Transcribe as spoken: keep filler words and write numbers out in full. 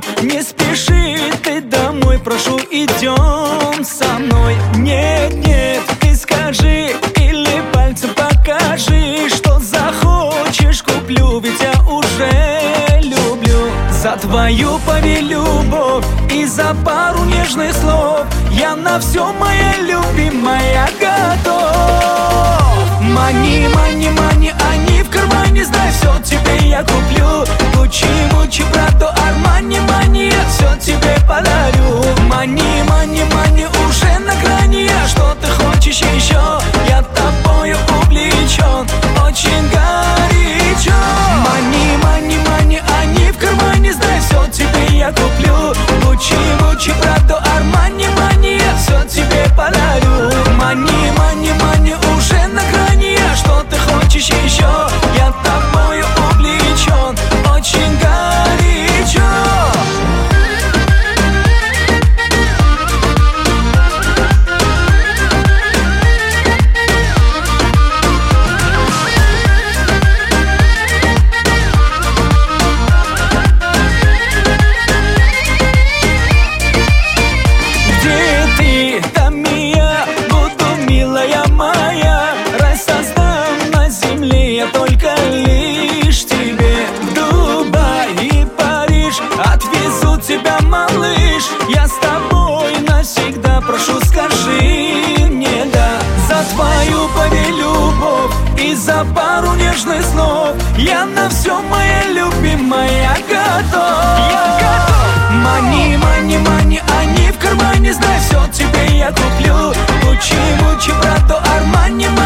домой. Не спеши ты домой, прошу, идем со мной. Нет, нет, ты скажи или пальцем покажи, что захочешь, куплю, ведь я уже люблю. За твою повелюбовь и за пару нежных слов я на все, моя любимая, готов. Мани, мани, мани, они в кармане, знай, все тебе я куплю. Гуччи, Муччи, Прадо, Армани, мани, я все тебе подарю. Мани, мани, мани, уже на грани я, что ты хочешь еще? Я тобою увлечен, очень горячо. Мани, мани, мани, они в кармане, знай, все тебе я куплю. Гуччи, Муччи, Прадо, Армани, мани, я все тебе подарю. Мани, мани, мани, уже на грани я, что ты хочешь еще? Я тобою увлечен, очень горячо. Где ты, там и я буду, милая моя. Рай создам на земле я только лишь тебе. Дубай и Париж отвезут тебя, малыш. Я с тобой навсегда, прошу, скажи мне да. За твою повелюбовь и за пару нежных слов я на все, моя любимая, готов. Я готов. Мани, мани, мани, они в кармане, знай, все тебе я куплю. Гуччи, Муччи, Прадо, Армани,